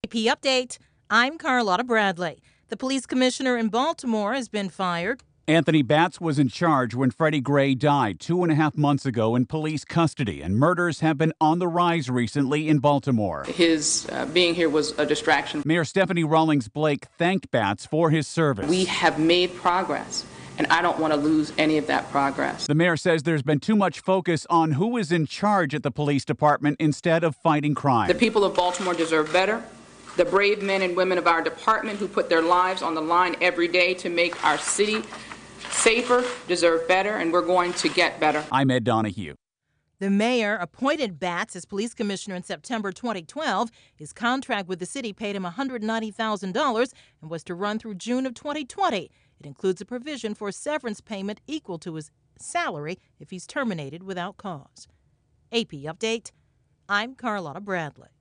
AP Update. I'm Carlotta Bradley. The police commissioner in Baltimore has been fired. Anthony Batts was in charge when Freddie Gray died 2.5 months ago in police custody, and murders have been on the rise recently in Baltimore. His being here was a distraction. Mayor Stephanie Rawlings Blake thanked Batts for his service. We have made progress, and I don't want to lose any of that progress. The mayor says there's been too much focus on who is in charge at the police department instead of fighting crime. The people of Baltimore deserve better. The brave men and women of our department who put their lives on the line every day to make our city safer deserve better, and we're going to get better. I'm Ed Donahue. The mayor appointed Batts as police commissioner in September 2012. His contract with the city paid him $190,000 and was to run through June of 2020. It includes a provision for a severance payment equal to his salary if he's terminated without cause. AP Update. I'm Carlotta Bradley.